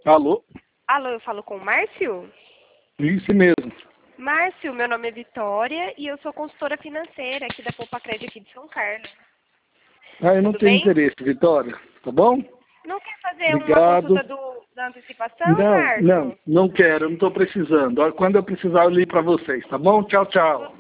Alô? Alô, eu falo com o Márcio? Isso mesmo. Márcio, meu nome é Vitória e eu sou consultora financeira aqui da Poupa Crédito aqui de São Carlos. Eu não Tudo tenho bem? interesse, Vitória. Tá bom? Não quer fazer uma Obrigado. consulta da antecipação, Márcio? Não quero, eu não estou precisando. Quando eu precisar, eu ligo para vocês, tá bom? Tchau, tchau.